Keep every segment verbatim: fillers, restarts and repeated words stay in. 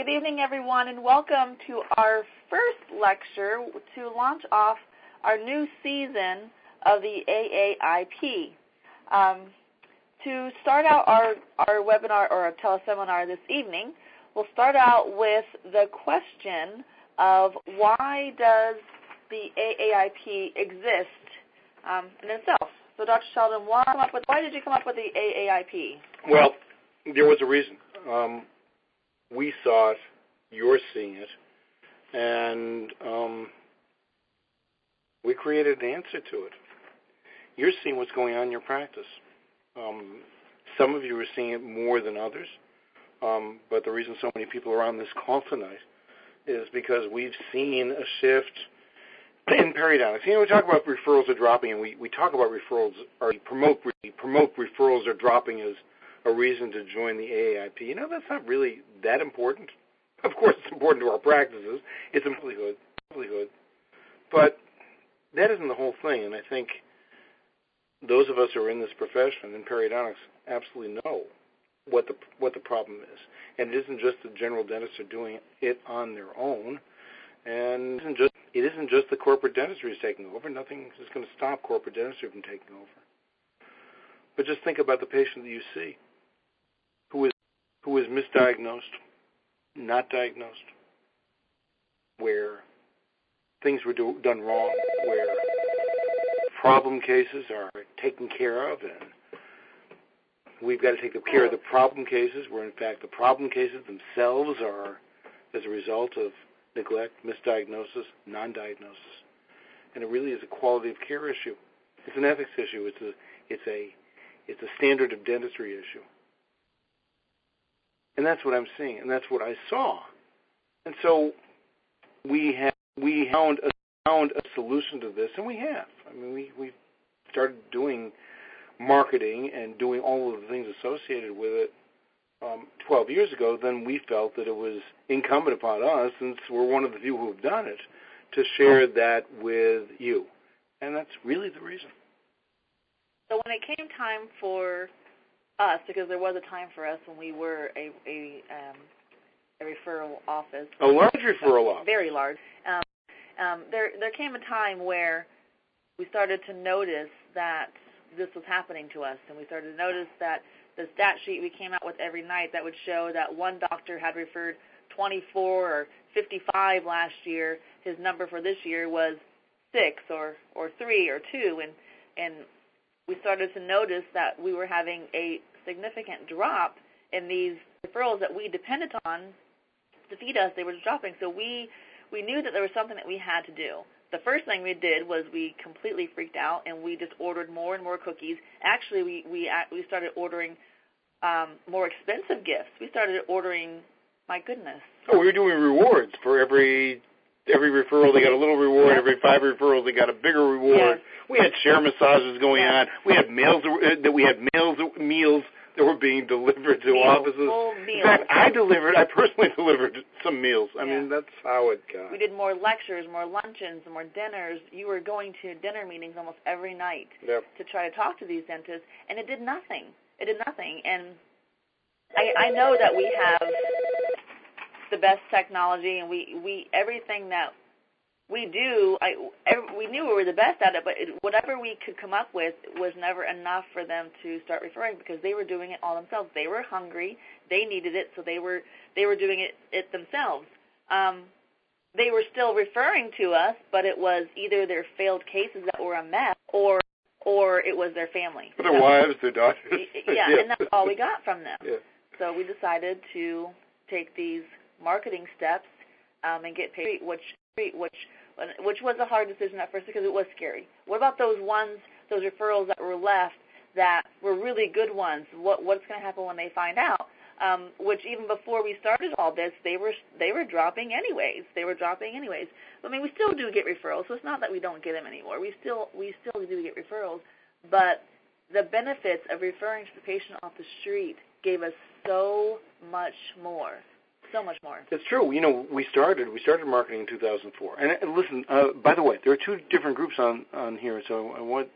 Good evening, everyone, and welcome to our first lecture to launch off our new season of the A A I P. Um, to start out our, our webinar or our teleseminar this evening, we'll start out with the question of why does the A A I P exist um, in itself? So, Doctor Sheldon, why, come up with, why did you come up with the A A I P? Well, there was a reason. Um, we saw it, you're seeing it, and um, we created an answer to it. You're seeing what's going on in your practice. Um, some of you are seeing it more than others, um, but the reason so many people are on this call tonight is because we've seen a shift in periodontics. You know, we talk about referrals are dropping, and we, we talk about referrals, or we promote, we promote referrals are dropping as a reason to join the A A I P. You know, that's not really that important. Of course, it's important to our practices. It's a livelihood, livelihood. But that isn't the whole thing, and I think those of us who are in this profession in periodontics absolutely know what the what the problem is. And it isn't just the general dentists are doing it on their own, and it isn't just, it isn't just the corporate dentistry is taking over. Nothing is going to stop corporate dentistry from taking over. But just think about the patient that you see, who is who is misdiagnosed, not diagnosed, where things were do, done wrong, where problem cases are taken care of, and we've got to take care of the problem cases, where in fact the problem cases themselves are as a result of neglect, misdiagnosis, non-diagnosis. And it really is a quality of care issue. It's an ethics issue. It's a it's a it's a standard of dentistry issue. And that's what I'm seeing, and that's what I saw. And so we have we found a found a solution to this, and we have. I mean, we we started doing marketing and doing all of the things associated with it um, twelve years ago. Then we felt that it was incumbent upon us, since we're one of the few who have done it, to share that with you. And that's really the reason. So when it came time for us, because there was a time for us when we were a a, um, a referral office. A large referral office. Very large. Um, um, there there came a time where we started to notice that this was happening to us, and we started to notice that the stat sheet we came out with every night that would show that one doctor had referred twenty-four or fifty-five last year. His number for this year was six or, or three or two, and and we started to notice that we were having a significant drop in these referrals that we depended on to feed us. They were dropping, so we we knew that there was something that we had to do. The first thing we did was we completely freaked out, and we just ordered more and more cookies. Actually, we we we started ordering um, more expensive gifts. We started ordering, my goodness. Oh, we were doing rewards for every every referral. They got a little reward. Yep. Every five referrals, they got a bigger reward. Yes. We had share massages going Yes. on. We had meals that we had meals meals that were being delivered to meals, offices. Full meals. In fact, I delivered. I personally delivered some meals. I Yeah. mean, that's how it got. We did more lectures, more luncheons, more dinners. You were going to dinner meetings almost every night Yep. to try to talk to these dentists, and it did nothing. It did nothing. And I, I know that we have the best technology, and we, we everything that we do, I, every, we knew we were the best at it, but it, whatever we could come up with was never enough for them to start referring, because they were doing it all themselves. They were hungry. They needed it, so they were they were doing it, it themselves. Um, they were still referring to us, but it was either their failed cases that were a mess, or or it was their family. For their so, wives, their daughters. Yeah, yeah, and that's all we got from them. Yeah. So we decided to take these marketing steps um, and get paid, which which which was a hard decision at first because it was scary. What about those ones, those referrals that were left that were really good ones? What what's going to happen when they find out? Um, which even before we started all this, they were they were dropping anyways. They were dropping anyways. I mean, we still do get referrals, so it's not that we don't get them anymore. We still we still do get referrals, but the benefits of referring to the patient off the street gave us so much more. So much more. It's true. You know, we started we started marketing in two thousand four. And, and listen, uh, by the way, there are two different groups on, on here, so I want us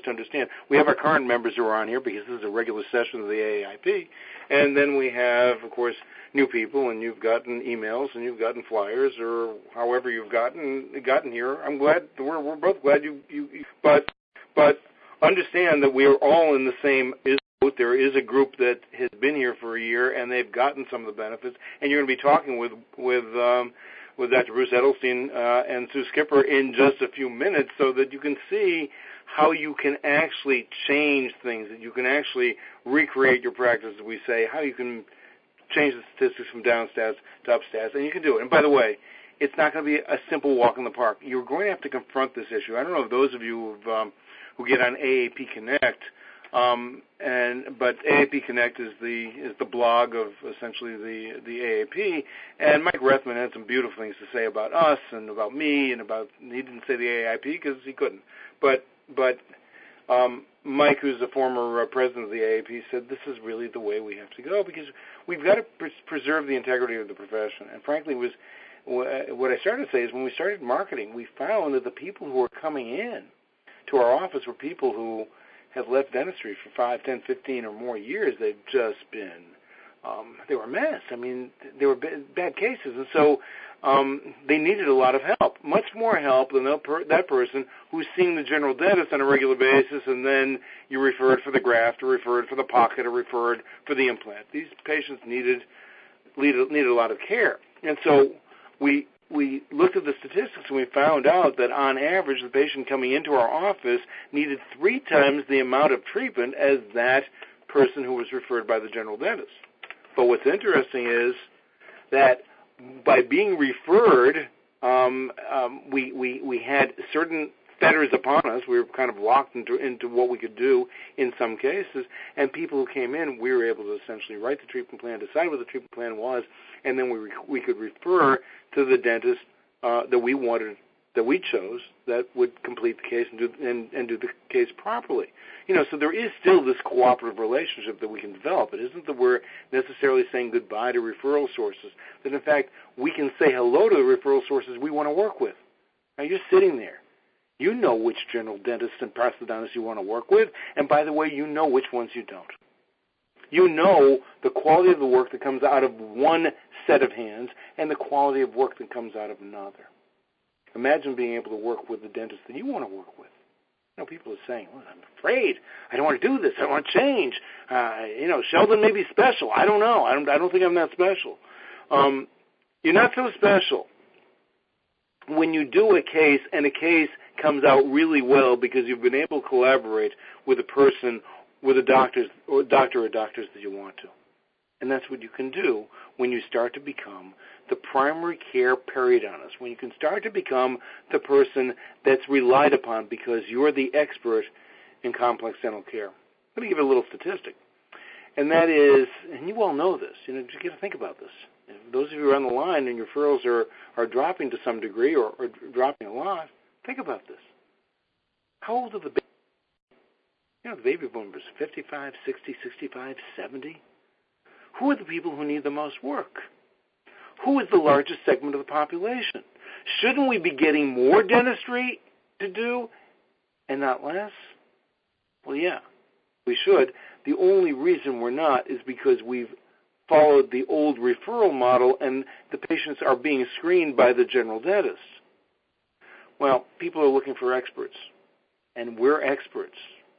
to understand. We have our current members who are on here because this is a regular session of the A A I P, and then we have, of course, new people, and you've gotten emails and you've gotten flyers or however you've gotten gotten here. I'm glad we're we're both glad you you. But but understand that we are all in the same boat. There is a group that has been here for a year and they've gotten some of the benefits, and you're going to be talking with with. Um, with Doctor Bruce Edelstein uh, and Sue Skipper in just a few minutes so that you can see how you can actually change things, that you can actually recreate your practice, as we say, how you can change the statistics from down stats to up stats, and you can do it. And by the way, it's not going to be a simple walk in the park. You're going to have to confront this issue. I don't know if those of you who've, um, who get on A A P Connect, Um, and but A A P Connect is the is the blog of essentially the the A A P, and Mike Rethman had some beautiful things to say about us and about me and about he didn't say the A A I P because he couldn't, but but um, Mike, who's a former uh, president of the A A P, said this is really the way we have to go because we've got to pres- preserve the integrity of the profession. And frankly, was what I started to say is when we started marketing, we found that the people who were coming in to our office were people who have left dentistry for five, ten, fifteen or more years. They've just been, um, they were a mess. I mean, they were b- bad cases. And so um, they needed a lot of help, much more help than per- that person who's seeing the general dentist on a regular basis, and then you referred for the graft or referred for the pocket or referred for the implant. These patients needed, needed, needed a lot of care. And so we we looked at the statistics and we found out that on average the patient coming into our office needed three times the amount of treatment as that person who was referred by the general dentist. But what's interesting is that by being referred, um, um, we, we, we had certain fetters upon us. We were kind of locked into, into what we could do in some cases, and people who came in, we were able to essentially write the treatment plan, decide what the treatment plan was, and then we we could refer to the dentist uh, that we wanted, that we chose, that would complete the case and do and, and do the case properly. You know, so there is still this cooperative relationship that we can develop. It isn't that we're necessarily saying goodbye to referral sources. That in fact we can say hello to the referral sources we want to work with. Now you're sitting there. You know which general dentists and prosthodontists you want to work with, and by the way, you know which ones you don't. You know the quality of the work that comes out of one set of hands and the quality of work that comes out of another. Imagine being able to work with the dentist that you want to work with. You know, people are saying, well, I'm afraid. I don't want to do this. I don't want to change. Uh, you know, Sheldon may be special. I don't know. I don't, I don't think I'm that special. Um, you're not so special. When you do a case and a case comes out really well because you've been able to collaborate with a person, with a doctor's, or doctor or doctors that you want to. And that's what you can do when you start to become the primary care periodontist, when you can start to become the person that's relied upon because you're the expert in complex dental care. Let me give you a little statistic. And that is, and you all know this, you know, you got to think about this. Those of you who are on the line and your referrals are, are dropping to some degree or, or dropping a lot, think about this. How old are the babies? You know, the baby boomers, fifty-five, sixty, sixty-five, seventy. Who are the people who need the most work? Who is the largest segment of the population? Shouldn't we be getting more dentistry to do and not less? Well, yeah, we should. The only reason we're not is because we've followed the old referral model and the patients are being screened by the general dentist. Well, people are looking for experts, and we're experts.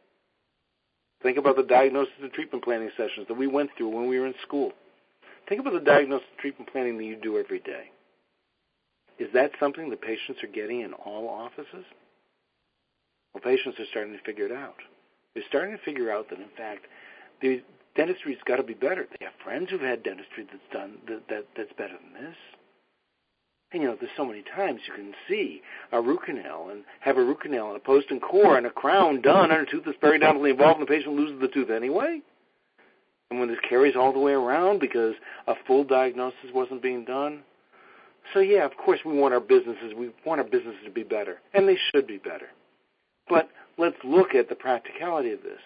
Think about the diagnosis and treatment planning sessions that we went through when we were in school. Think about the diagnosis and treatment planning that you do every day. Is that something that patients are getting in all offices? Well, patients are starting to figure it out. They're starting to figure out that, in fact, the dentistry's got to be better. They have friends who've had dentistry that's done that, that that's better than this. And, you know, there's so many times you can see a root canal and have a root canal and a post and core and a crown done on a tooth that's periodontally involved and the patient loses the tooth anyway. And when this carries all the way around because a full diagnosis wasn't being done. So, yeah, of course we want our businesses, we want our businesses to be better, and they should be better. But let's look at the practicality of this.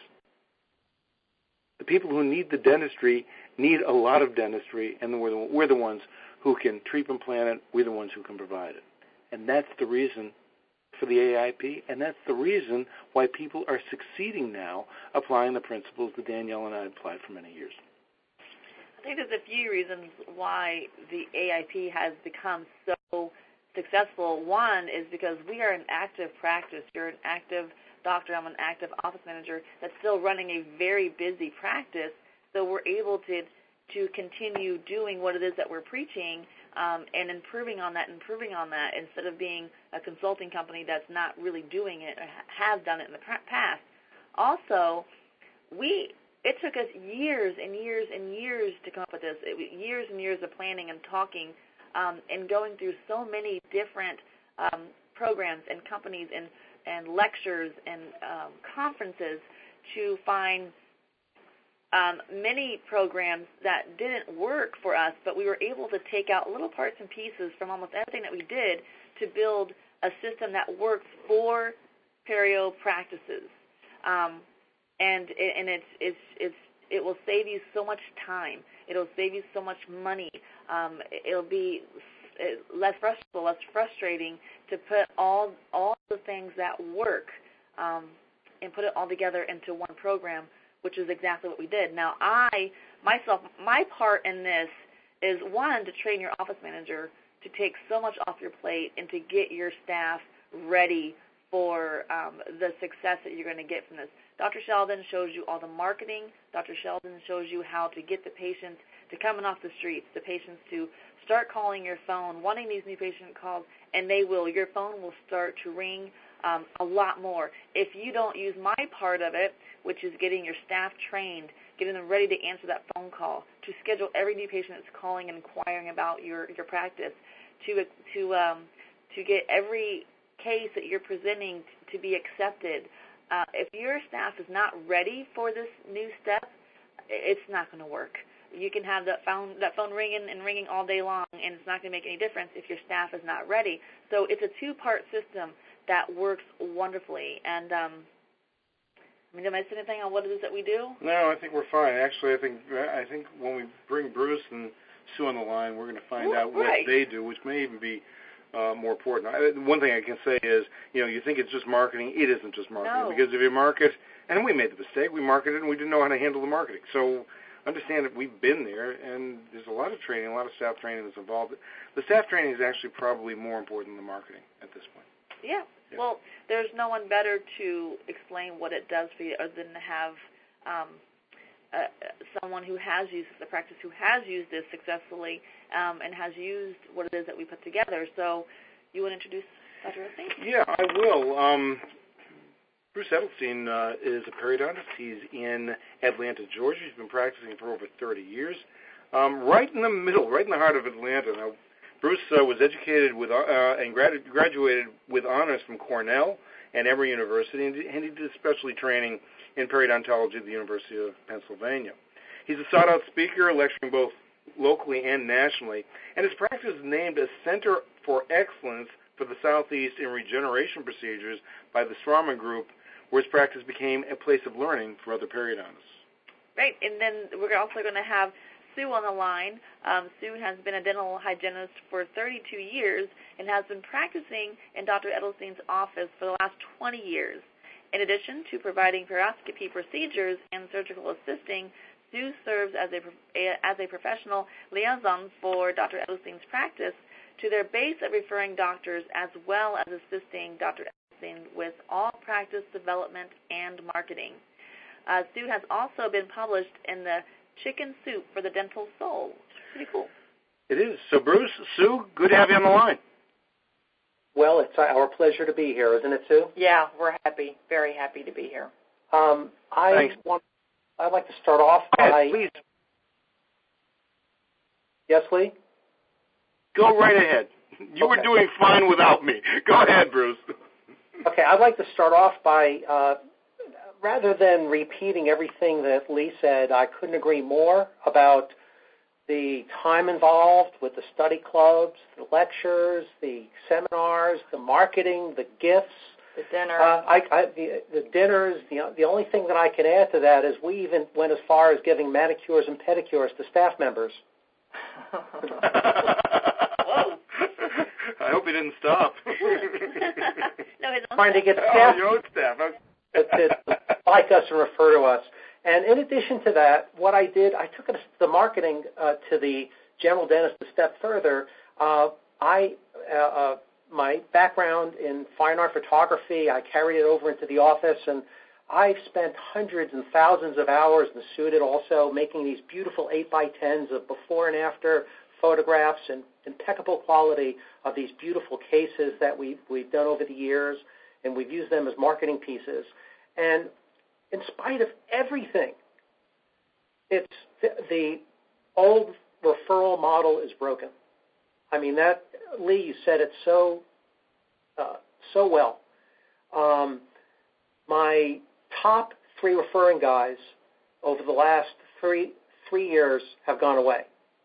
The people who need the dentistry need a lot of dentistry, and we're the, we're the ones who can treatment plan it. We're the ones who can provide it. And that's the reason for the A I P, and that's the reason why people are succeeding now applying the principles that Danielle and I applied for many years. I think there's a few reasons why the A I P has become so successful. One is because we are an active practice. You're an active doctor. I'm an active office manager that's still running a very busy practice, so we're able to to continue doing what it is that we're preaching um, and improving on that, improving on that, instead of being a consulting company that's not really doing it or has done it in the past. Also, we it took us years and years and years to come up with this, it, years and years of planning and talking um, and going through so many different um, programs and companies and, and lectures and um, conferences to find Um, many programs that didn't work for us, but we were able to take out little parts and pieces from almost everything that we did to build a system that works for perio practices. Um, and and it's, it's, it's, it will save you so much time. It'll save you so much money. Um, it'll be less frustrating, less frustrating to put all all the things that work um, and put it all together into one program, which is exactly what we did. Now, I, myself, my part in this is, one, to train your office manager to take so much off your plate and to get your staff ready for um, the success that you're going to get from this. Doctor Sheldon shows you all the marketing. Doctor Sheldon shows you how to get the patients to coming off the streets, the patients to start calling your phone, wanting these new patient calls, and they will. Your phone will start to ring um, a lot more. If you don't use my part of it, which is getting your staff trained, getting them ready to answer that phone call, to schedule every new patient that's calling and inquiring about your, your practice, to to um, to get every case that you're presenting to be accepted. Uh, if your staff is not ready for this new step, it's not going to work. You can have that phone that phone ringing and ringing all day long, and it's not going to make any difference if your staff is not ready. So it's a two-part system that works wonderfully. And um, I mean, did I miss anything on what it is that we do? No, I think we're fine. Actually, I think I think when we bring Bruce and Sue on the line, we're going to find well, out what right. they do, which may even be uh, more important. I, one thing I can say is, you know, you think it's just marketing. It isn't just marketing. No. Because if you market, and we made the mistake, we marketed and we didn't know how to handle the marketing. So understand that we've been there, and there's a lot of training, a lot of staff training that's involved. The staff training is actually probably more important than the marketing at this point. Yeah. Yeah. Well, there's no one better to explain what it does for you other than to have um, uh, someone who has used the practice, who has used this successfully, um, and has used what it is that we put together. So you want to introduce Doctor Edelstein? Yeah, I will. Um, Bruce Edelstein uh, is a periodontist. He's in Atlanta, Georgia. He's been practicing for over thirty years, um, right in the middle, right in the heart of Atlanta. Now, Bruce uh, was educated with uh, and grad- graduated with honors from Cornell and Emory University, and he did specialty training in periodontology at the University of Pennsylvania. He's a sought-out speaker, lecturing both locally and nationally, and his practice is named a Center for Excellence for the Southeast in Regeneration Procedures by the Straumann Group, where his practice became a place of learning for other periodontists. Right, and then we're also going to have Sue on the line. Um, Sue has been a dental hygienist for thirty-two years and has been practicing in Doctor Edelstein's office for the last twenty years. In addition to providing periscopy procedures and surgical assisting, Sue serves as a, as a professional liaison for Doctor Edelstein's practice to their base of referring doctors, as well as assisting Doctor Edelstein with all practice development and marketing. Uh, Sue has also been published in the Chicken Soup for the Dental Soul. Pretty cool. It is. So, Bruce, Sue, good to have you on the line. Well, it's our pleasure to be here, isn't it, Sue? Yeah, we're happy, very happy to be here. Um, I Thanks. want, I'd like to start off Go ahead, by... please. Yes, Lee? Go right ahead. You Okay. were doing fine without me. Go ahead, Bruce. Okay, I'd like to start off by, uh, rather than repeating everything that Lee said, I couldn't agree more about the time involved with the study clubs, the lectures, the seminars, the marketing, the gifts. The dinner. Uh, I, I, the, the dinners, the, the only thing that I can add to that is we even went as far as giving manicures and pedicures to staff members. Whoa. I hope he didn't stop. No, his own trying to staff. get staff Oh, your own staff. to, to like us and refer to us. And in addition to that, what I did, I took it, the marketing uh, to the general dentist a step further. Uh, I, uh, uh, my background in fine art photography, I carried it over into the office, and I've spent hundreds and thousands of hours in the suited also making these beautiful eight by tens of before and after photographs and impeccable quality of these beautiful cases that we've, we've done over the years, and we've used them as marketing pieces. And in spite of everything, it's the, the old referral model is broken. I mean, that, Lee, you said it so uh, so well. Um, my top three referring guys over the last three three years have gone away.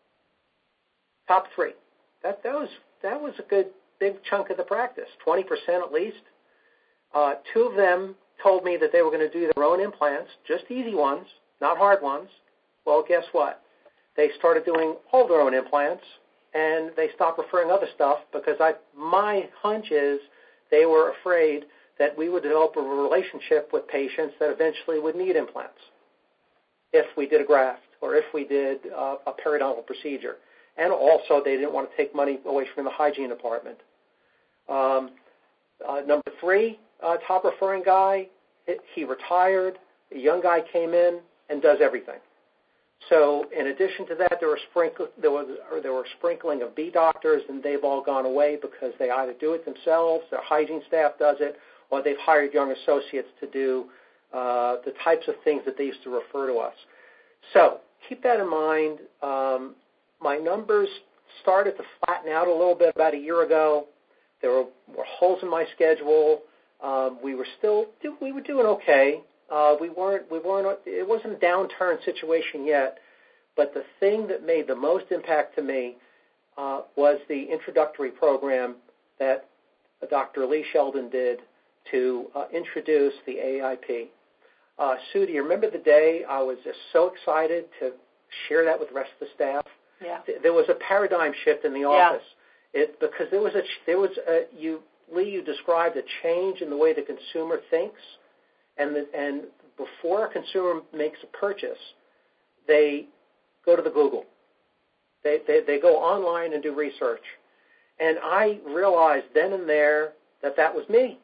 Top three. That that was that was a good big chunk of the practice, twenty percent at least. Uh, two of them told me that they were going to do their own implants, just easy ones, not hard ones. Well, guess what? They started doing all their own implants, and they stopped referring other stuff because I my hunch is they were afraid that we would develop a relationship with patients that eventually would need implants if we did a graft or if we did uh, a periodontal procedure. And also, they didn't want to take money away from the hygiene department. Um, uh, number three, uh, top referring guy, it, he retired. A young guy came in and does everything. So, in addition to that, there were sprinkle there was or there were sprinkling of B doctors, and they've all gone away because they either do it themselves, their hygiene staff does it, or they've hired young associates to do uh, the types of things that they used to refer to us. So, keep that in mind. Um, My numbers started to flatten out a little bit about a year ago. There were, were holes in my schedule. Um, we were still we were doing okay. Uh, we weren't we weren't it wasn't a downturn situation yet. But the thing that made the most impact to me uh, was the introductory program that Doctor Lee Sheldon did to uh, introduce the A I P. Uh, Sue, do you remember the day I was just so excited to share that with the rest of the staff? Yeah. There was a paradigm shift in the office. Yeah. It, because there was a there was a, you Lee you described a change in the way the consumer thinks, and the, and before a consumer makes a purchase, they go to the Google. They, they they go online and do research, and I realized then and there that that was me.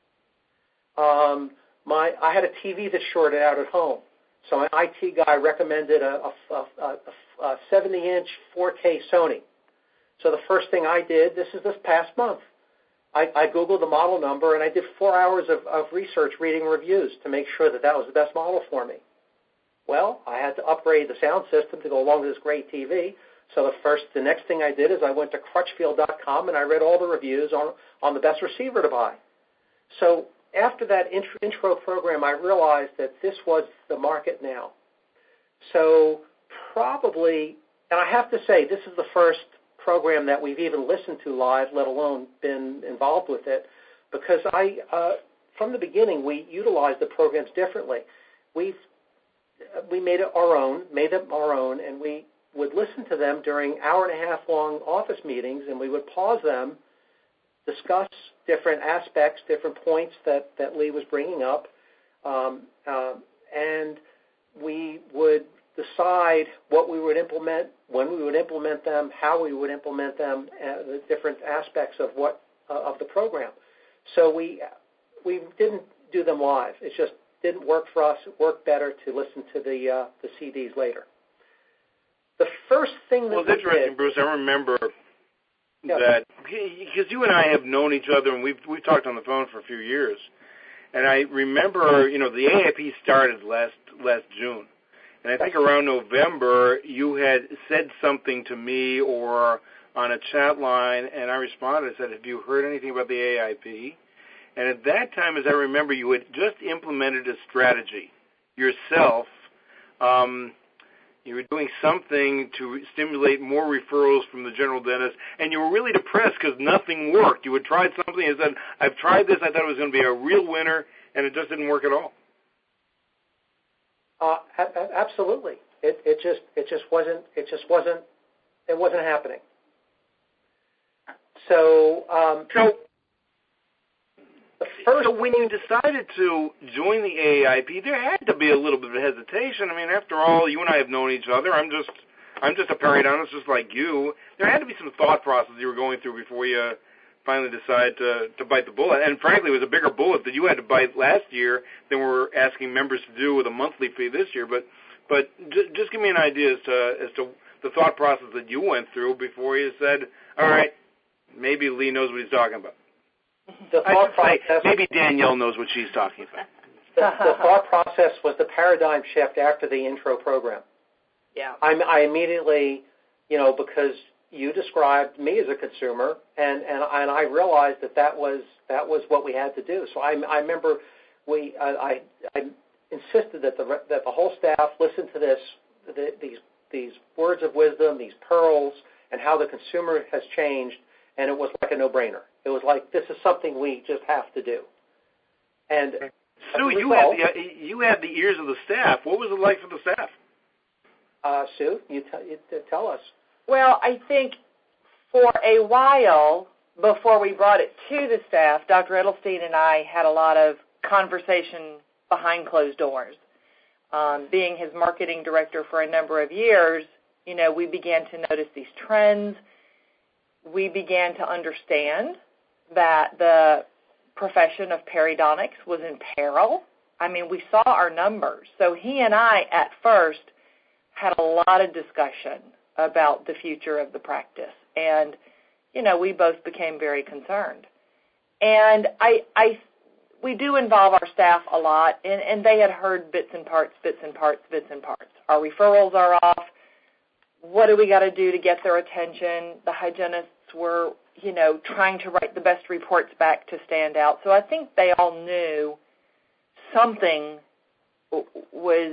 Um, my I had a T V that shorted out at home. So my I T guy recommended a, a, a, a seventy-inch four K Sony. So the first thing I did, this is this past month, I, I Googled the model number, and I did four hours of, of research reading reviews to make sure that that was the best model for me. Well, I had to upgrade the sound system to go along with this great T V. So the first, the next thing I did is I went to crutchfield dot com, and I read all the reviews on, on the best receiver to buy. So after that intro, intro program, I realized that this was the market now. So probably, and I have to say, this is the first program that we've even listened to live, let alone been involved with it, because I, uh, from the beginning, we utilized the programs differently. We've, we made it our own, made them our own, and we would listen to them during hour and a half long office meetings, and we would pause them, discuss different aspects, different points that, that Lee was bringing up, um, uh, and we would decide what we would implement, when we would implement them, how we would implement them, uh, the different aspects of what uh, of the program. So we we didn't do them live. It just didn't work for us. It worked better to listen to the uh, the C Ds later. The first thing that well, it's we interesting, did, Bruce. I remember yeah. that because you and I have known each other, and we've we've talked on the phone for a few years. And I remember, you know, the A I P started last last June, and I think around November you had said something to me or on a chat line, and I responded. I said, "Have you heard anything about the A I P?" And at that time, as I remember, you had just implemented a strategy yourself. Um, You were doing something to stimulate more referrals from the general dentist, and you were really depressed because nothing worked. You had tried something and said, I've tried this, I thought it was going to be a real winner, and it just didn't work at all. Uh, a- absolutely. It, it just it just wasn't it just wasn't it wasn't happening. So, um, So, the first. so when you decided to join the A A I P, there had to be a little bit of hesitation. I mean, after all, you and I have known each other. I'm just, I'm just a periodontist, just like you. There had to be some thought process you were going through before you finally decided to to bite the bullet. And frankly, it was a bigger bullet that you had to bite last year than we're asking members to do with a monthly fee this year. But, but j- just give me an idea as to as to the thought process that you went through before you said, all right, maybe Lee knows what he's talking about. The I thought should say, process, maybe Danielle knows what she's talking about. the, the thought process was the paradigm shift after the intro program. Yeah. I, I immediately, you know, because you described me as a consumer, and, and, and I realized that that was that was what we had to do. So I, I remember we I, I, I insisted that the that the whole staff listen to this the, these these words of wisdom, these pearls, and how the consumer has changed, and it was like a no-brainer. It was like, this is something we just have to do. And Sue, you had the you had the ears of the staff. What was it like for the staff? Uh, Sue, you, t- you t- tell us. Well, I think for a while before we brought it to the staff, Doctor Edelstein and I had a lot of conversation behind closed doors. Um, being his marketing director for a number of years, you know, we began to notice these trends. We began to understand that the profession of periodontics was in peril. I mean, we saw our numbers. So he and I, at first, had a lot of discussion about the future of the practice. And, you know, we both became very concerned. And I, I, we do involve our staff a lot, and, and they had heard bits and parts, bits and parts, bits and parts. Our referrals are off. What do we got to do to get their attention? The hygienists were, you know, trying to write the best reports back to stand out. So I think they all knew something was,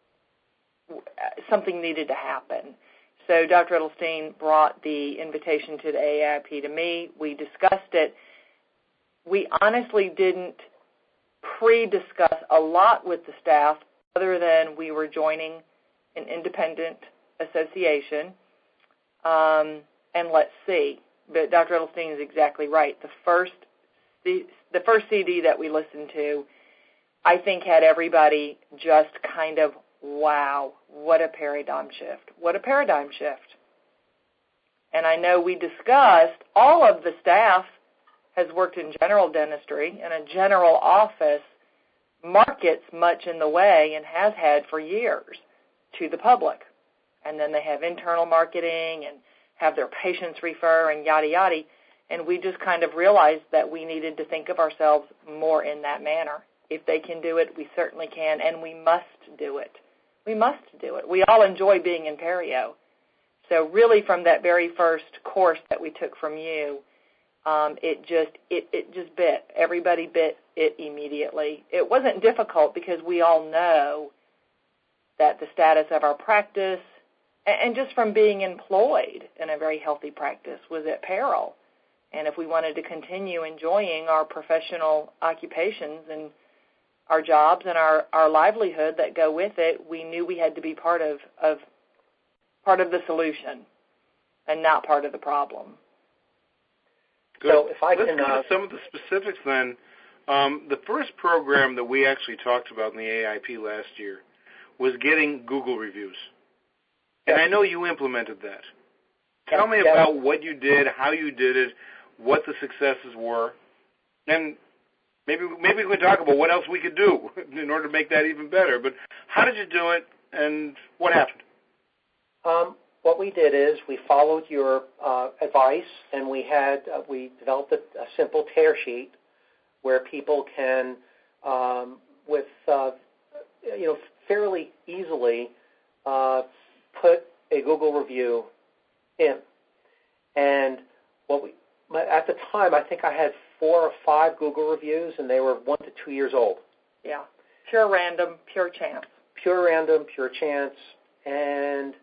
something needed to happen. So Doctor Edelstein brought the invitation to the A A I P to me. We discussed it. We honestly didn't pre-discuss a lot with the staff other than we were joining an independent association, um, and let's see. But Doctor Edelstein is exactly right. The first, the, the first C D that we listened to, I think, had everybody just kind of, wow, what a paradigm shift. What a paradigm shift. And I know we discussed, all of the staff has worked in general dentistry, and a general office markets much in the way and has had for years to the public. And then they have internal marketing and have their patients refer and yada yada. And we just kind of realized that we needed to think of ourselves more in that manner. If they can do it, we certainly can, and we must do it. We must do it. We all enjoy being in perio. So really from that very first course that we took from you, um, it just it, it just bit. Everybody bit it immediately. It wasn't difficult because we all know that the status of our practice, and just from being employed in a very healthy practice, was at peril. And if we wanted to continue enjoying our professional occupations and our jobs and our, our livelihood that go with it, we knew we had to be part of, of part of the solution and not part of the problem. Good. So if I Let's can, go to uh, some of the specifics then. Um, the first program that we actually talked about in the A I P last year was getting Google reviews. And I know you implemented that. Tell me yeah. about what you did, how you did it, what the successes were, and maybe maybe we can talk about what else we could do in order to make that even better. But how did you do it, and what happened? Um, what we did is we followed your uh, advice, and we had uh, we developed a, a simple tear sheet where people can, um, with uh, you know, fairly easily uh, put a Google review in. And what we at the time, I think I had four or five Google reviews, and they were one to two years old. Yeah, pure random, pure chance. Pure random, pure chance, and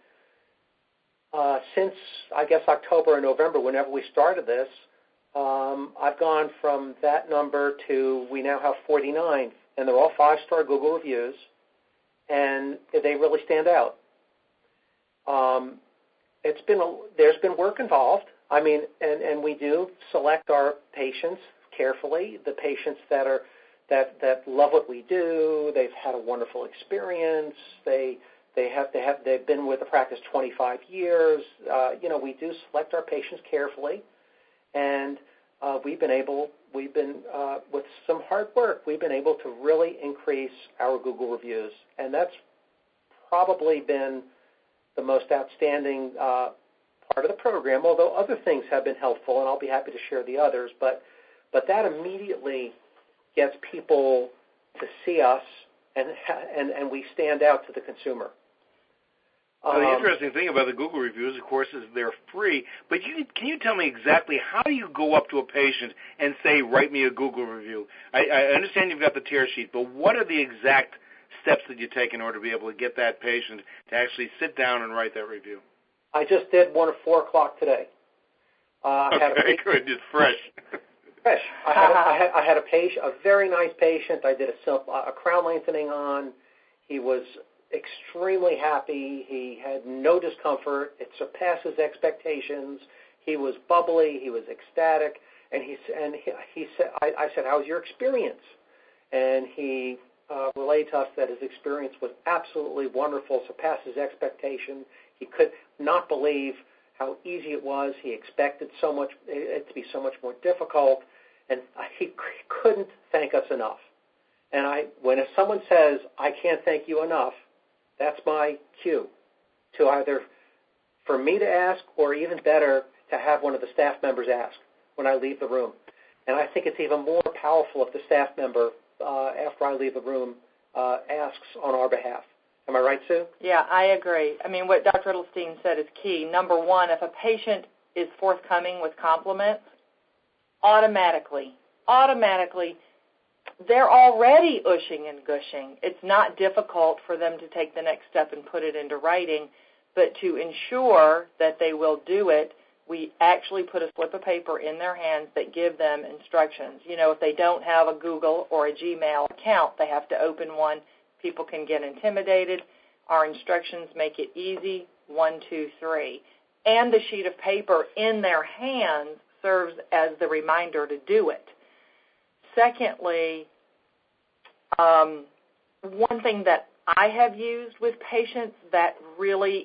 uh, since I guess October and November, whenever we started this, um, I've gone from that number to we now have forty-nine, and they're all five-star Google reviews, and they really stand out. Um, it's been a, there's been work involved. I mean, and, and we do select our patients carefully, the patients that are that that love what we do, they've had a wonderful experience, they they have they have they've been with the practice twenty-five years. Uh, you know, we do select our patients carefully, and uh, we've been able we've been uh, with some hard work, we've been able to really increase our Google reviews, and that's probably been the most outstanding uh, part of the program, although other things have been helpful, and I'll be happy to share the others, but but that immediately gets people to see us, and and, and we stand out to the consumer. Well, Um, the interesting thing about the Google reviews, of course, is they're free, but you, can you tell me exactly how do you go up to a patient and say, write me a Google review? I, I understand you've got the tear sheet, but what are the exact steps that you take in order to be able to get that patient to actually sit down and write that review? I just did one at four o'clock today. Uh, I okay, had a patient, good. It's fresh. fresh. I had, a, I, had, I had a patient, a very nice patient. I did a, simple, a crown lengthening on. He was extremely happy. He had no discomfort. It surpassed his expectations. He was bubbly. He was ecstatic. And he and he, he said, I, I said, "How was your experience?" And he uh, relayed to us that his experience was absolutely wonderful, surpassed his expectation. He could not believe how easy it was. He expected so much it to be so much more difficult, and he couldn't thank us enough. And I, when if someone says, "I can't thank you enough," that's my cue to either for me to ask, or even better, to have one of the staff members ask when I leave the room. And I think it's even more powerful if the staff member, uh, after I leave the room, uh, asks on our behalf. Am I right, Sue? Yeah, I agree. I mean, what Doctor Edelstein said is key. Number one, if a patient is forthcoming with compliments, automatically, automatically, they're already ushing and gushing. It's not difficult for them to take the next step and put it into writing, but to ensure that they will do it, we actually put a slip of paper in their hands that give them instructions. You know, if they don't have a Google or a Gmail account, they have to open one. People can get intimidated. Our instructions make it easy, one, two, three. And the sheet of paper in their hands serves as the reminder to do it. Secondly, um, one thing that I have used with patients that really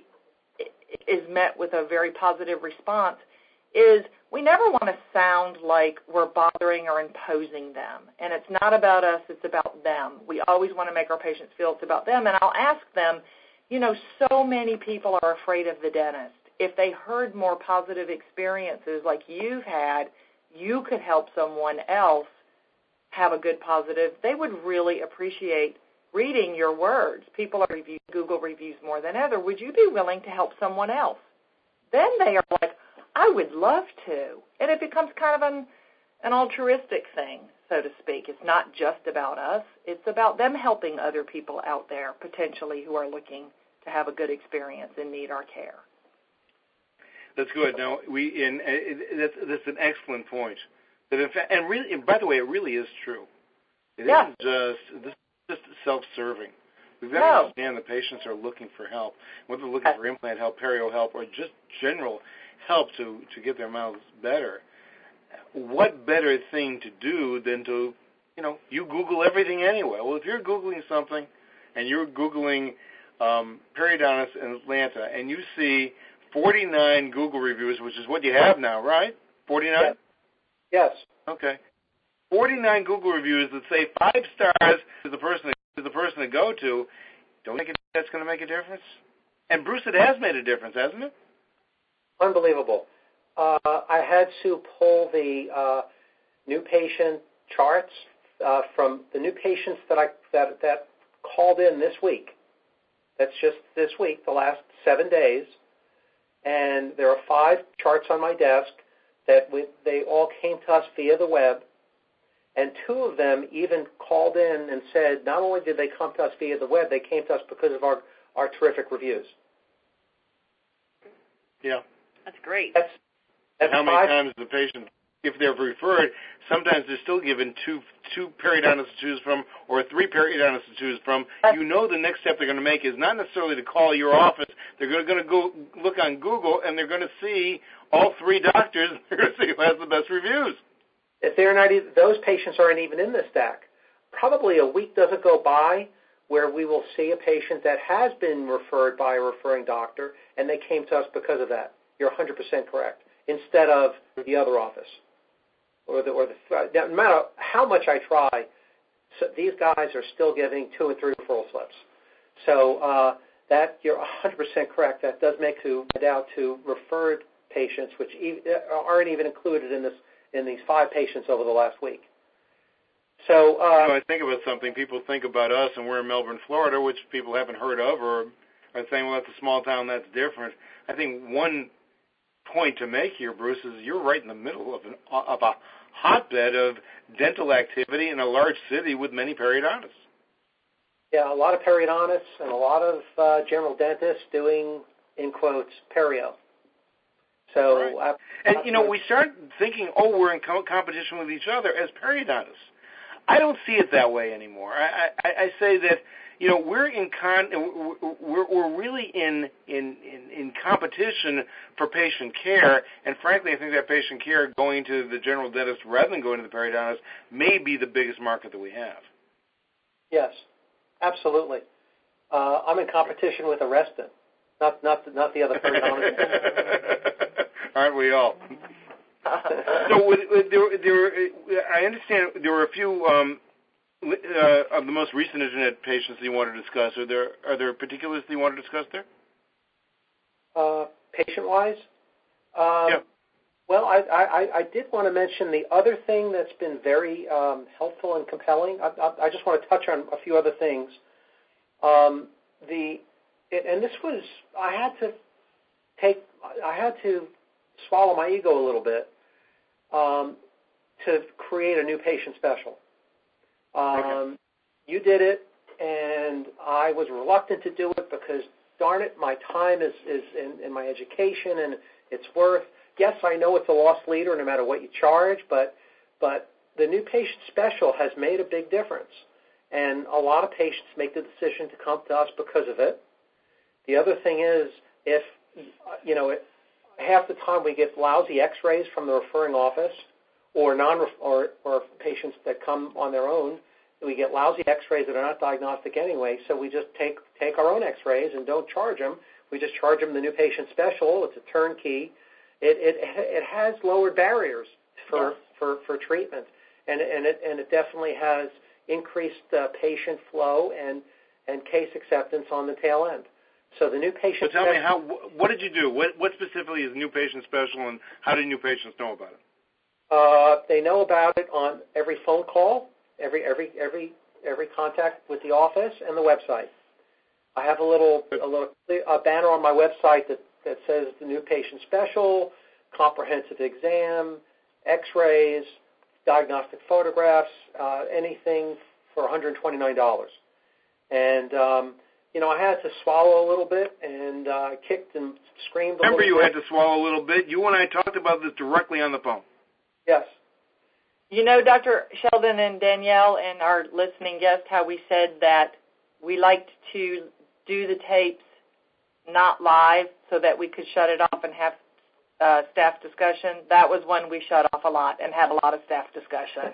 is met with a very positive response is we never want to sound like we're bothering or imposing them. And it's not about us, it's about them. We always want to make our patients feel it's about them. And I'll ask them, you know, so many people are afraid of the dentist. If they heard more positive experiences like you've had, you could help someone else have a good positive, they would really appreciate reading your words. People are reviewing Google reviews more than ever. Would you be willing to help someone else? Then they are like, I would love to. And it becomes kind of an, an altruistic thing, so to speak. It's not just about us. It's about them helping other people out there, potentially, who are looking to have a good experience and need our care. That's good. Now, we in uh, that's, that's an excellent point. That in fact, and really, and by the way, it really is true. It yeah. isn't just this is just self-serving. We've got no. to understand that patients are looking for help, whether they're looking for implant help, perio help, or just general help to, to get their mouths better. What better thing to do than to, you know, you Google everything anyway. Well, if you're Googling something and you're Googling um, periodontist in Atlanta and you see forty-nine Google reviews, which is what you have now, right? forty-nine? Yes. Okay. forty-nine Google reviews that say five stars to the person to the person to go to. Don't think that's going to make a difference? And Bruce, it has made a difference, hasn't it? Unbelievable. Uh, I had Sue pull the uh, new patient charts uh, from the new patients that I that that called in this week. That's just this week, the last seven days, and there are five charts on my desk that we, they all came to us via the web, and two of them even called in and said not only did they come to us via the web, they came to us because of our, our terrific reviews. Yeah. That's great. That's, that's How many five, times the patient, if they're referred, sometimes they're still given two two periodontists to choose from or three periodontists to choose from. You know the next step they're going to make is not necessarily to call your office. They're going to go look on Google, and they're going to see all three doctors, they're going to see who has the best reviews. If they're not, even, those patients aren't even in the stack. Probably a week doesn't go by where we will see a patient that has been referred by a referring doctor, and they came to us because of that. You're one hundred percent correct. Instead of the other office, or the or the no matter how much I try, so these guys are still giving two and three referral slips. So uh, that you're one hundred percent correct. That does make to out to referred patients, which e- aren't even included in this in these five patients over the last week. So uh, you know, I think about something. People think about us, and we're in Melbourne, Florida, which people haven't heard of, or are saying, well, that's a small town, that's different. I think one point to make here, Bruce, is you're right in the middle of, an, of a hotbed of dental activity in a large city with many periodontists. Yeah, a lot of periodontists and a lot of uh, general dentists doing, in quotes, perio. So, right. uh, and you know, we start thinking, oh, we're in co- competition with each other as periodontists. I don't see it that way anymore. I, I, I say that, you know, we're in con, we're, we're really in, in in in competition for patient care, and frankly, I think that patient care going to the general dentist rather than going to the periodontist may be the biggest market that we have. Yes, absolutely. Uh, I'm in competition with Arrestin, not not the, not the other periodontist. Aren't we all? So with, with, there, there, I understand there were a few um, uh, of the most recent internet patients that you want to discuss. Are there are there particulars that you want to discuss there? Uh, patient-wise? Um, yeah. Well, I, I, I did want to mention the other thing that's been very um, helpful and compelling. I, I, I just want to touch on a few other things. Um, the it, and this was I had to take I had to swallow my ego a little bit um, to create a new patient special. Um, okay. You did it, and I was reluctant to do it because, darn it, my time is, is in, in my education and it's worth. Yes, I know it's a loss leader no matter what you charge, but but the new patient special has made a big difference. And a lot of patients make the decision to come to us because of it. The other thing is, if, you know, it, half the time we get lousy x-rays from the referring office or non or, or patients that come on their own, we get lousy x-rays that are not diagnostic anyway, so we just take take our own x-rays and don't charge them. We just charge them the new patient special. It's a turnkey. It it it has lowered barriers for, yes. for, for treatment, and and it and it definitely has increased uh, patient flow and and case acceptance on the tail end. So the new patient. So tell me how. What did you do? What what specifically is new patient special, and how do new patients know about it? Uh, they know about it on every phone call, every every every every contact with the office, and the website. I have a little a little a banner on my website that, that says the new patient special, comprehensive exam, x-rays, diagnostic photographs, uh, anything for one hundred twenty-nine dollars. And, um, you know, I had to swallow a little bit, and I uh, kicked and screamed a Remember little you bit. had to swallow a little bit. You and I talked about this directly on the phone. Yes. You know, Doctor Sheldon and Danielle and our listening guest, how we said that we liked to do the tapes not live so that we could shut it off and have uh, staff discussion. That was one we shut off a lot and had a lot of staff discussion.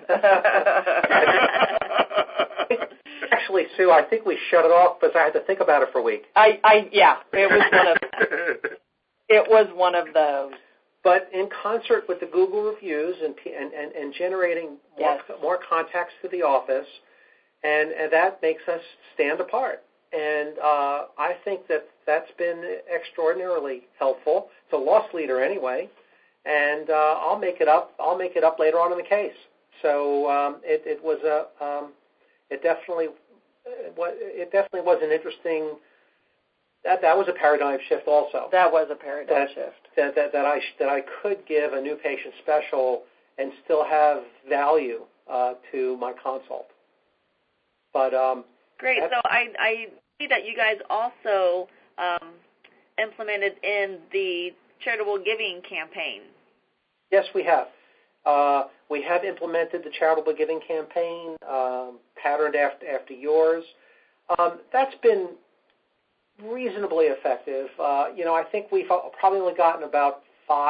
Actually, Sue, I think we shut it off because I had to think about it for a week. I, I yeah, it was one of it was one of those. But in concert with the Google reviews and and, and, and generating more, yes. more contacts to the office, and, and that makes us stand apart. And uh, I think that that's been extraordinarily helpful. It's a loss leader anyway, and uh, I'll make it up. I'll make it up later on in the case. So um, it, it was a um, it definitely it definitely was an interesting. That that was a paradigm shift also. That was a paradigm that, shift. That, that that I that I could give a new patient special and still have value uh, to my consult. But um, great. So I I see that you guys also um, implemented in the charitable giving campaign. Yes, we have. Uh, we have implemented the charitable giving campaign, um, patterned after after yours. Um, that's been reasonably effective. Uh, you know, I think we've probably only gotten about five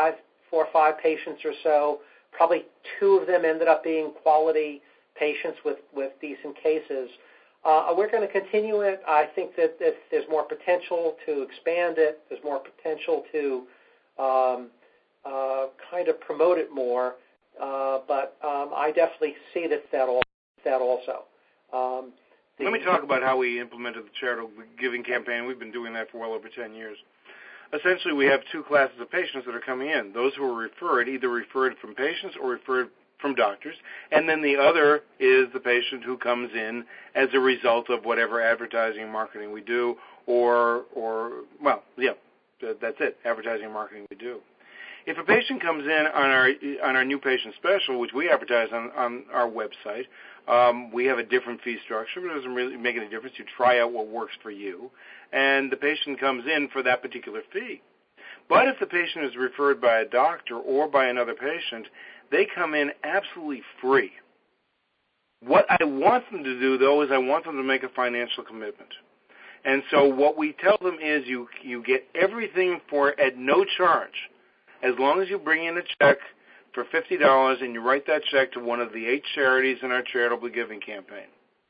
four or five patients or so. Probably two of them ended up being quality patients with, with decent cases. Uh, we're going to continue it. I think that if there's more potential to expand it, there's more potential to um, uh, kind of promote it more. Uh, but um, I definitely see that that, all, that also. Um, the, Let me talk about how we implemented the charitable giving campaign. We've been doing that for well over ten years. Essentially, we have two classes of patients that are coming in. Those who are referred, either referred from patients or referred from doctors, and then the other is the patient who comes in as a result of whatever advertising and marketing we do, or, or well, yeah, that's it, advertising and marketing we do. If a patient comes in on our on our new patient special, which we advertise on, on our website, um, we have a different fee structure, but it doesn't really make any difference. You try out what works for you, and the patient comes in for that particular fee. But if the patient is referred by a doctor or by another patient, they come in absolutely free. What I want them to do, though, is I want them to make a financial commitment. And so what we tell them is you you get everything for at no charge, as long as you bring in a check for fifty dollars and you write that check to one of the eight charities in our charitable giving campaign.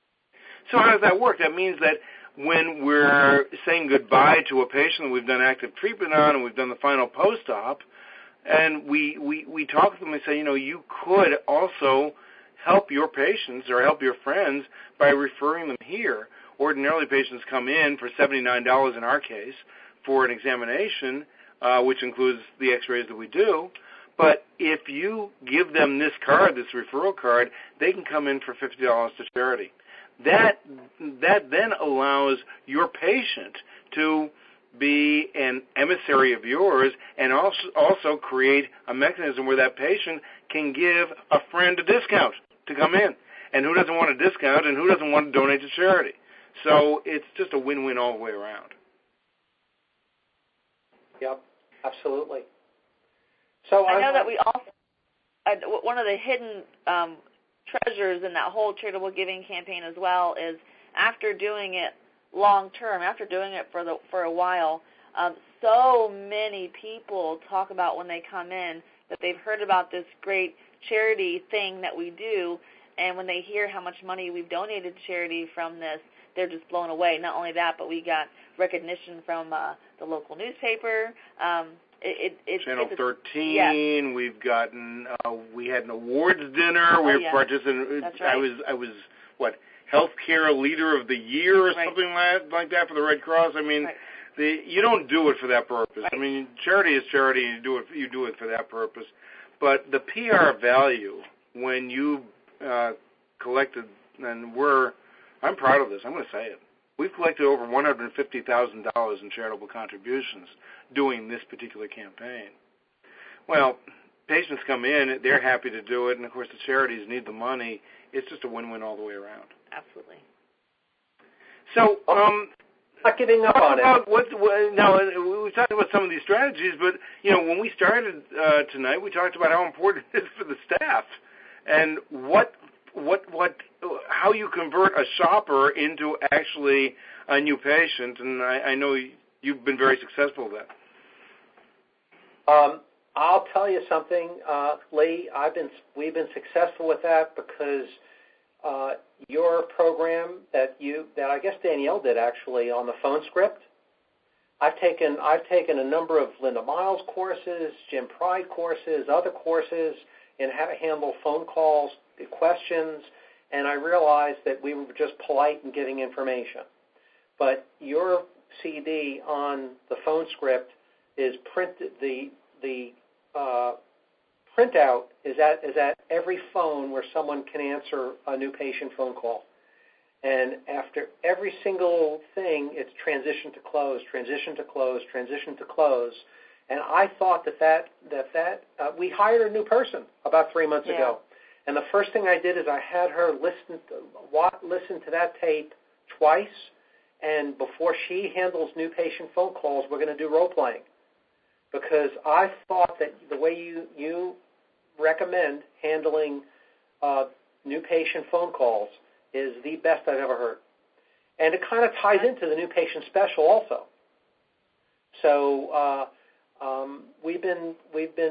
So how does that work? That means that when we're saying goodbye to a patient that we've done active treatment on and we've done the final post-op, and we, we, we talk to them and say, you know, you could also help your patients or help your friends by referring them here. Ordinarily, patients come in for seventy-nine dollars in our case for an examination, uh, which includes the x-rays that we do. But if you give them this card, this referral card, they can come in for fifty dollars to charity. That that then allows your patient to be an emissary of yours and also also create a mechanism where that patient can give a friend a discount to come in. And who doesn't want a discount, and who doesn't want to donate to charity? So it's just a win-win all the way around. Yep, absolutely. So I know I'm, that we also, uh, one of the hidden um, treasures in that whole charitable giving campaign as well is after doing it long term, after doing it for the for a while, um, so many people talk about when they come in that they've heard about this great charity thing that we do, and when they hear how much money we've donated to charity from this, they're just blown away. Not only that, but we got recognition from uh, the local newspaper. Um, It, it, Channel it's a, thirteen. Yes. We've gotten. Uh, we had an awards dinner. Oh, we were yeah. participating. That's right. I was. I was what? Healthcare Leader of the Year or Right. something like, like that for the Red Cross. I mean, Right. the you don't do it for that purpose. Right. I mean, charity is charity, and you do it. You do it for that purpose. But the P R value when you uh, collected, and we're. I'm proud of this. I'm going to say it. We've collected over one hundred fifty thousand dollars in charitable contributions doing this particular campaign. Well, patients come in, they're happy to do it, and of course the charities need the money. It's just a win-win all the way around. Absolutely. So, um, not giving up on about it. what, what, now, we talked about some of these strategies, but, you know, when we started uh, tonight, we talked about how important it is for the staff and what, what, what, how you convert a shopper into actually a new patient, and I, I know you've been very successful with that. Um, I'll tell you something, uh, Lee. I've been we've been successful with that because uh, your program that you that I guess Danielle did actually on the phone script. I've taken I've taken a number of Linda Miles courses, Jim Pride courses, other courses in how to handle phone calls, questions, and I realized that we were just polite in giving information. But your C D on the phone script is printed. The the uh, printout is at is at every phone where someone can answer a new patient phone call. And after every single thing, it's transition to close, transition to close, transition to close. And I thought that that that that uh, we hired a new person about three months yeah. ago. And the first thing I did is I had her listen to, listen to that tape twice. And before she handles new patient phone calls, we're going to do role playing. Because I thought that the way you, you recommend handling uh, new patient phone calls is the best I've ever heard. And it kind of ties into the new patient special also. So uh, um, we've been we've been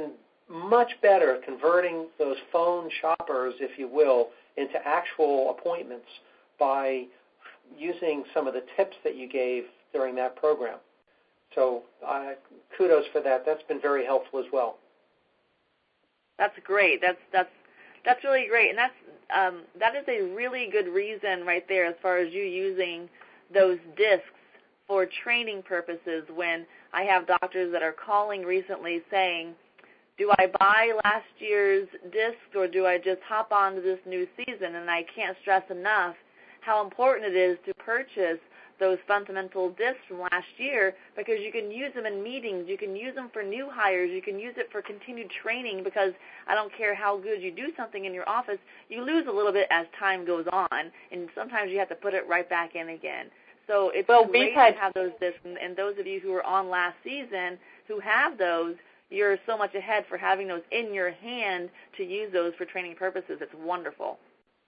much better at converting those phone shoppers, if you will, into actual appointments by using some of the tips that you gave during that program. So uh, kudos for that. That's been very helpful as well. That's great. That's that's that's really great, and that's um, that is a really good reason right there as far as you using those discs for training purposes. When I have doctors that are calling recently saying, do I buy last year's discs or do I just hop onto this new season? And I can't stress enough how important it is to purchase those fundamental discs from last year, because you can use them in meetings, you can use them for new hires, you can use it for continued training, because I don't care how good you do something in your office, you lose a little bit as time goes on, and sometimes you have to put it right back in again. So it's well, great had- to have those discs, and, and those of you who were on last season who have those, you're so much ahead for having those in your hand to use those for training purposes. It's wonderful.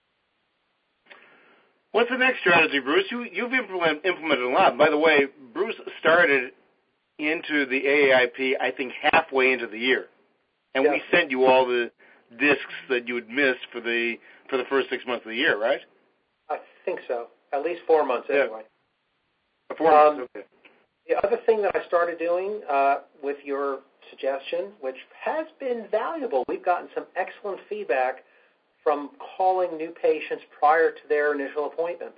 What's the next strategy, Bruce? You, you've implement, implemented a lot. By the way, Bruce started into the A A I P, I think, halfway into the year. And yeah. we sent you all the discs that you had missed for the for the first six months of the year, right? I think so. At least four months anyway. Yeah. Four um, months, okay. The other thing that I started doing uh, with your suggestion, which has been valuable, we've gotten some excellent feedback from calling new patients prior to their initial appointment.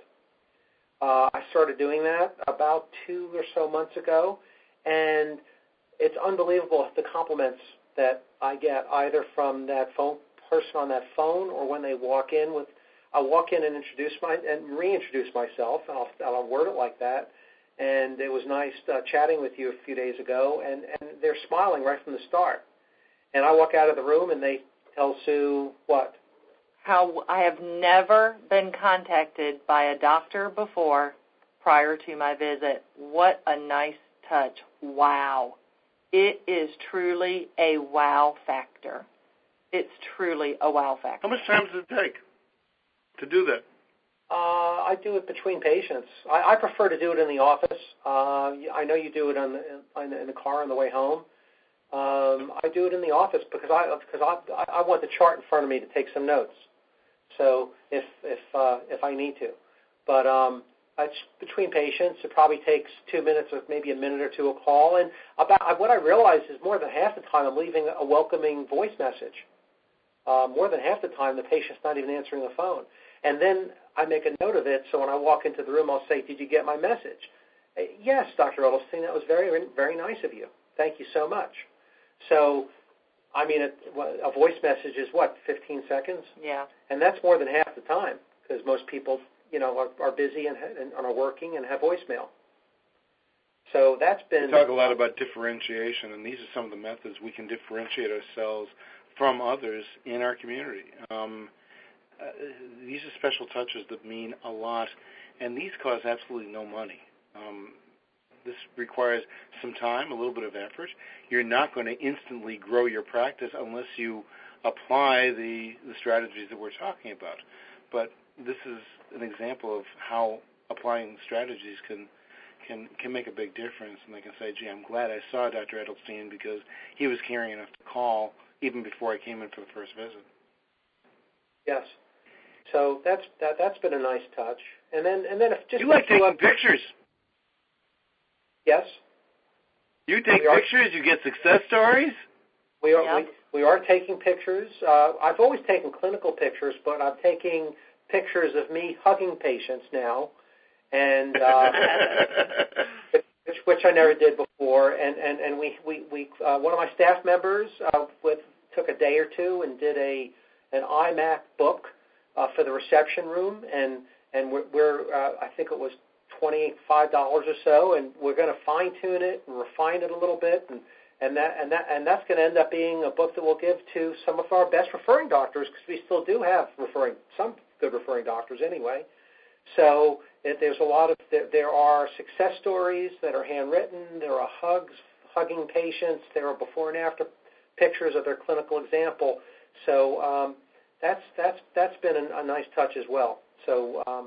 Uh, I started doing that about two or so months ago, and it's unbelievable the compliments that I get either from that phone person on that phone or when they walk in with, I walk in and introduce my and reintroduce myself, and I'll, I'll word it like that. And it was nice uh, chatting with you a few days ago, and, and they're smiling right from the start. And I walk out of the room, and they tell Sue what? How I have never been contacted by a doctor before prior to my visit. What a nice touch. Wow. It is truly a wow factor. It's truly a wow factor. How much time does it take to do that? Uh, I do it between patients. I, I prefer to do it in the office. Uh, I know you do it on the, in, in the car on the way home. Um, I do it in the office because I because I, I want the chart in front of me to take some notes. So if if uh, if I need to, but um, it's between patients. It probably takes two minutes or maybe a minute or two a call. And about what I realize is more than half the time I'm leaving a welcoming voice message. Uh, more than half the time the patient's not even answering the phone. And then I make a note of it, so when I walk into the room, I'll say, "Did you get my message?" "Yes, Doctor Edelstein, that was very very nice of you. Thank you so much." So. I mean, a, a voice message is, what, fifteen seconds? Yeah. And that's more than half the time because most people, you know, are, are busy and, and are working and have voicemail. So that's been... We talk a lot about differentiation, and these are some of the methods we can differentiate ourselves from others in our community. Um, uh, these are special touches that mean a lot, and these cost absolutely no money. Um, This requires some time, a little bit of effort. You're not going to instantly grow your practice unless you apply the, the strategies that we're talking about. But this is an example of how applying strategies can can can make a big difference. And they can say, gee, I'm glad I saw Doctor Edelstein because he was caring enough to call even before I came in for the first visit. Yes. So that's that, that's been a nice touch. And then and then if just you like taking up, pictures. Yes. You take we pictures. Are, you get success stories. We are yep. we, we are taking pictures. Uh, I've always taken clinical pictures, but I'm taking pictures of me hugging patients now, and uh, which, which I never did before. And and and we we, we uh, one of my staff members uh, with took a day or two and did a an iMac book uh, for the reception room, and and we're, we're uh, I think it was twenty-five dollars or so, and we're going to fine tune it and refine it a little bit, and and that and that and that's going to end up being a book that we'll give to some of our best referring doctors, because we still do have referring some good referring doctors anyway. So it, there's a lot of there, there are success stories that are handwritten. There are hugs, hugging patients. There are before and after pictures of their clinical example. So um, that's that's that's been a, a nice touch as well. So um,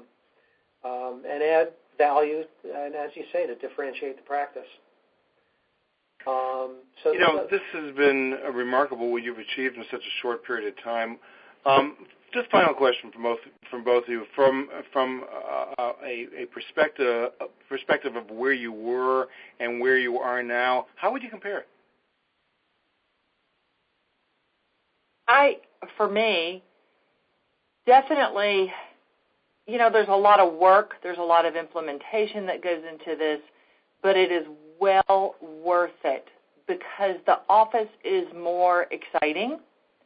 um, and add value, and as you say, to differentiate the practice. Um, so you know, this has been a remarkable what you've achieved in such a short period of time. Um, just final question from both from both of you, from from uh, a, a perspective a perspective of where you were and where you are now. How would you compare it? I, for me, definitely, you know, there's a lot of work, there's a lot of implementation that goes into this, but it is well worth it because the office is more exciting.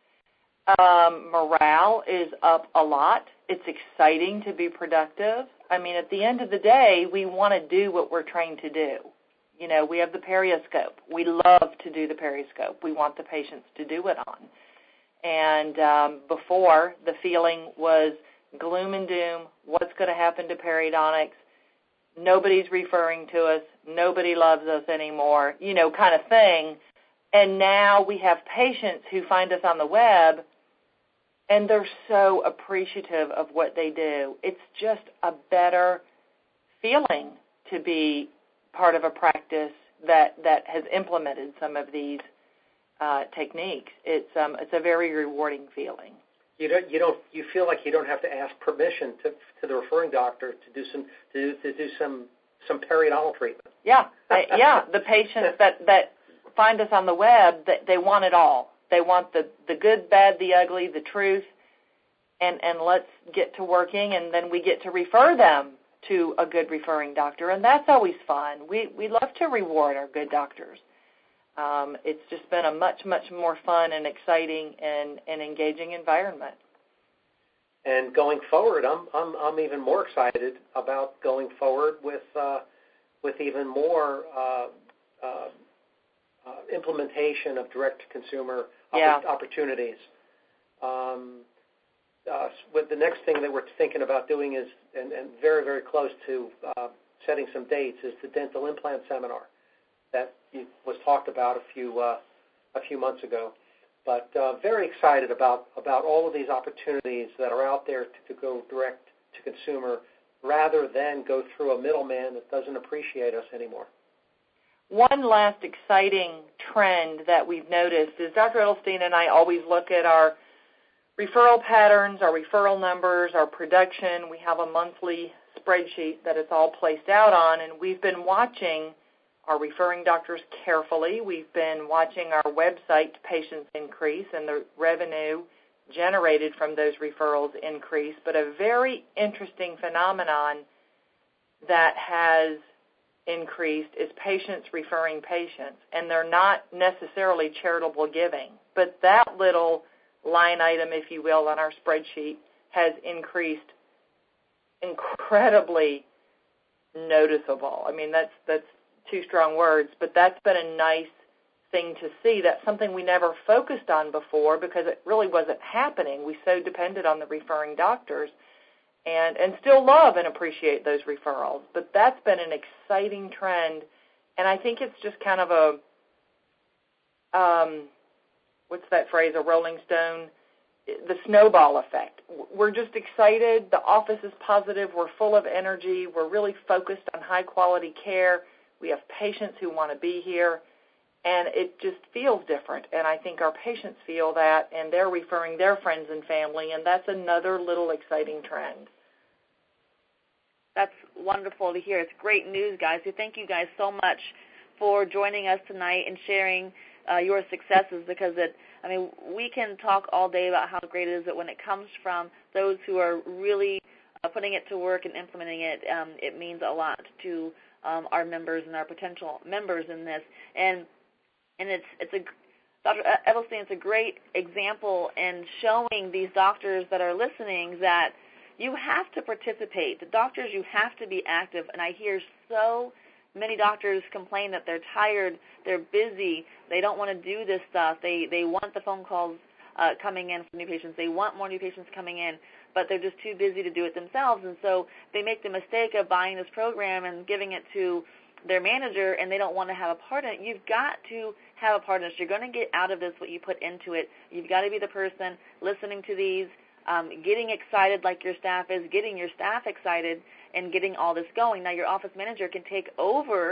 Um, morale is up a lot. It's exciting to be productive. I mean, at the end of the day, we want to do what we're trained to do. You know, we have the periscope. We love to do the periscope. We want the patients to do it on. And um, before, the feeling was gloom and doom, what's going to happen to periodontics, nobody's referring to us, nobody loves us anymore, you know, kind of thing. And now we have patients who find us on the web, and they're so appreciative of what they do. It's just a better feeling to be part of a practice that, that has implemented some of these Uh, techniques. It's um, it's a very rewarding feeling. You don't you don't you feel like you don't have to ask permission to to the referring doctor to do some to do, to do some some periodontal treatment. Yeah, I, yeah. The patients that, that find us on the web, that they want it all. They want the the good, bad, the ugly, the truth, and and let's get to working, and then we get to refer them to a good referring doctor, and that's always fun. We we love to reward our good doctors. Um, it's just been a much, much more fun and exciting and, and engaging environment. And going forward, I'm I'm I'm even more excited about going forward with uh, with even more uh, uh, uh, implementation of direct-to-consumer yeah. opp- opportunities. Um, uh, with the next thing that we're thinking about doing is, and, and very, very close to uh, setting some dates, is the dental implant seminar that was talked about a few uh, a few months ago. But uh, very excited about, about all of these opportunities that are out there to, to go direct to consumer rather than go through a middleman that doesn't appreciate us anymore. One last exciting trend that we've noticed is Doctor Edelstein and I always look at our referral patterns, our referral numbers, our production. We have a monthly spreadsheet that it's all placed out on, and we've been watching our referring doctors carefully. We've been watching our website patients increase and the revenue generated from those referrals increase. But a very interesting phenomenon that has increased is patients referring patients. And they're not necessarily charitable giving. But that little line item, if you will, on our spreadsheet has increased incredibly noticeable. I mean, that's that's two strong words, but that's been a nice thing to see. That's something we never focused on before because it really wasn't happening. We so depended on the referring doctors and, and still love and appreciate those referrals. But that's been an exciting trend, and I think it's just kind of a, um, what's that phrase, a rolling stone, the snowball effect. We're just excited. The office is positive. We're full of energy. We're really focused on high-quality care. We have patients who want to be here, and it just feels different. And I think our patients feel that, and they're referring their friends and family, and that's another little exciting trend. That's wonderful to hear. It's great news, guys. So thank you guys so much for joining us tonight and sharing uh, your successes because, it, I mean, we can talk all day about how great it is, but when it comes from those who are really uh, putting it to work and implementing it, um, it means a lot to Um, our members and our potential members in this, and and it's it's a Doctor Edelstein, it's a great example in showing these doctors that are listening that you have to participate. The doctors, you have to be active, and I hear so many doctors complain that they're tired, they're busy, they don't want to do this stuff. They they want the phone calls uh, coming in from new patients, they want more new patients coming in, but they're just too busy to do it themselves, and so they make the mistake of buying this program and giving it to their manager, and they don't want to have a part in it. You've got to have a part in it. You're going to get out of this what you put into it. You've got to be the person listening to these, um, getting excited like your staff is, getting your staff excited, and getting all this going. Now your office manager can take over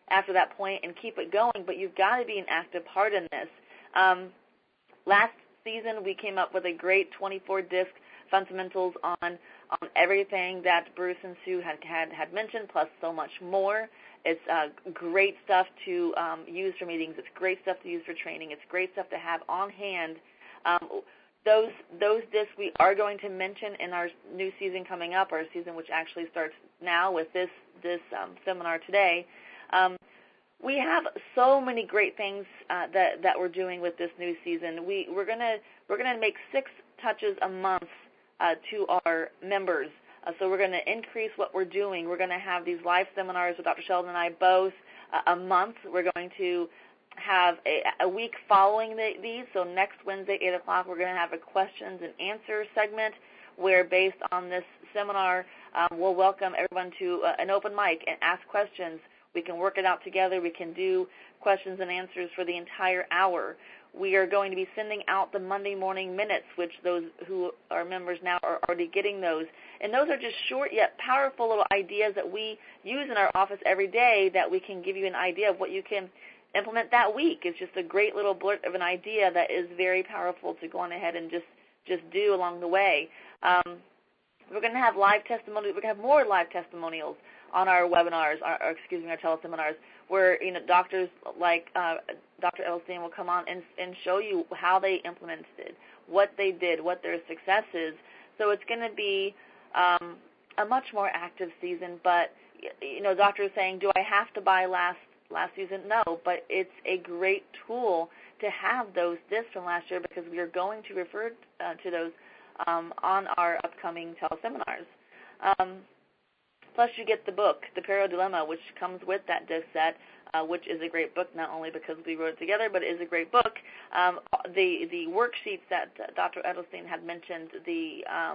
after that point and keep it going, but you've got to be an active part in this. Um, last season, we came up with a great twenty-four disc fundamentals on on everything that Bruce and Sue had had, had mentioned, plus so much more. It's uh, great stuff to um, use for meetings. It's great stuff to use for training. It's great stuff to have on hand. Um, those those discs we are going to mention in our new season coming up, our season which actually starts now with this this um, seminar today. Um, we have so many great things uh, that that we're doing with this new season. We we're gonna we're gonna make six touches a month uh, to our members. Uh, so we're going to increase what we're doing. We're going to have these live seminars with Doctor Sheldon and I both uh, a month. We're going to have a, a week following the, these. So next Wednesday, eight o'clock, we're going to have a questions and answers segment where, based on this seminar, um, we'll welcome everyone to uh, an open mic and ask questions. We can work it out together. We can do questions and answers for the entire hour. We are going to be sending out the Monday morning minutes, which those who are members now are already getting those. And those are just short yet powerful little ideas that we use in our office every day that we can give you an idea of what you can implement that week. It's just a great little blurt of an idea that is very powerful to go on ahead and just, just do along the way. Um, we're going to have live testimonials. We're going to have more live testimonials on our webinars, or, or excuse me, our teleseminars, where you know doctors like uh, Doctor Edelstein will come on and, and show you how they implemented it, what they did, what their success is. So it's going to be um, a much more active season. But you know, doctor is saying, do I have to buy last last season? No, but it's a great tool to have those discs from last year because we are going to refer uh, to those um, on our upcoming teleseminars. Um, Plus, you get the book, The Perio Dilemma, which comes with that disc set, uh, which is a great book, not only because we wrote it together, but it is a great book. Um, the the worksheets that Doctor Edelstein had mentioned, the um,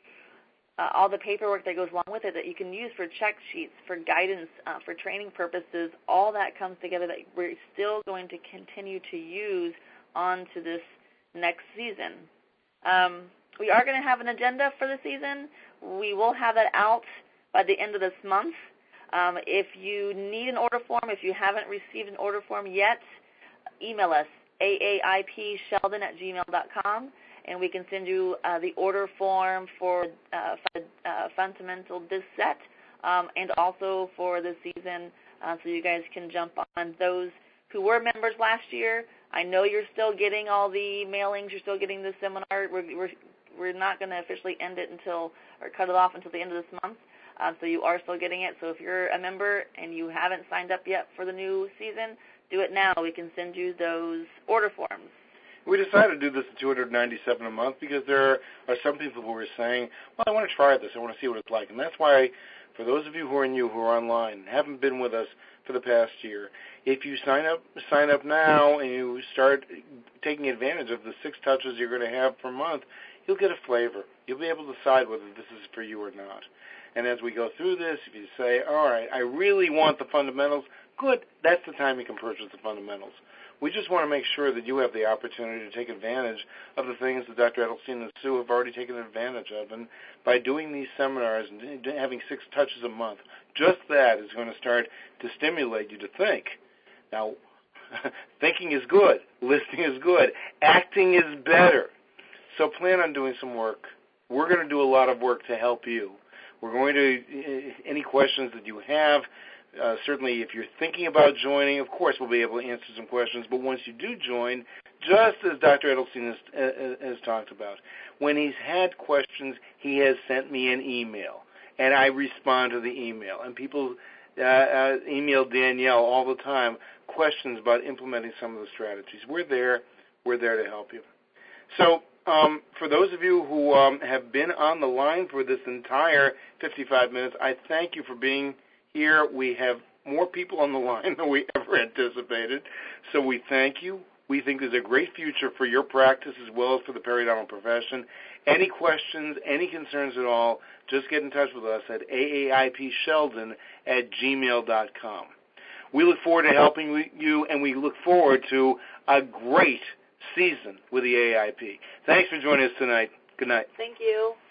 uh, all the paperwork that goes along with it that you can use for check sheets, for guidance, uh, for training purposes, all that comes together that we're still going to continue to use on to this next season. Um, we are going to have an agenda for the season. We will have that out by the end of this month. Um, if you need an order form, if you haven't received an order form yet, email us, A A I P Sheldon at gmail dot com, and we can send you uh, the order form for uh, uh, fundamental disc set um, and also for the season uh, so you guys can jump on. Those who were members last year, I know you're still getting all the mailings, you're still getting the seminar. We're, we're, we're not going to officially end it until, or cut it off until the end of this month. Uh, so you are still getting it. So if you're a member and you haven't signed up yet for the new season, do it now. We can send you those order forms. We decided to do this at two hundred ninety-seven dollars a month because there are some people who are saying, well, I want to try this. I want to see what it's like. And that's why, for those of you who are new, who are online, and haven't been with us for the past year, if you sign up sign up now and you start taking advantage of the six touches you're going to have per month, you'll get a flavor. You'll be able to decide whether this is for you or not. And as we go through this, if you say, all right, I really want the fundamentals, good, that's the time you can purchase the fundamentals. We just want to make sure that you have the opportunity to take advantage of the things that Doctor Edelstein and Sue have already taken advantage of. And by doing these seminars and having six touches a month, just that is going to start to stimulate you to think. Now, thinking is good. Listening is good. Acting is better. So plan on doing some work. We're going to do a lot of work to help you. We're going to, any questions that you have, uh, certainly if you're thinking about joining, of course we'll be able to answer some questions, but once you do join, just as Doctor Edelstein has, uh, has talked about, when he's had questions, he has sent me an email, and I respond to the email. And people uh, uh, email Danielle all the time questions about implementing some of the strategies. We're there. We're there to help you. So, Um, for those of you who um, have been on the line for this entire fifty-five minutes, I thank you for being here. We have more people on the line than we ever anticipated, so we thank you. We think there's a great future for your practice as well as for the periodontal profession. Any questions, any concerns at all, just get in touch with us at A A I P Sheldon at gmail dot com. We look forward to helping you, and we look forward to a great season with the A A I P. Thanks for joining us tonight. Good night. Thank you.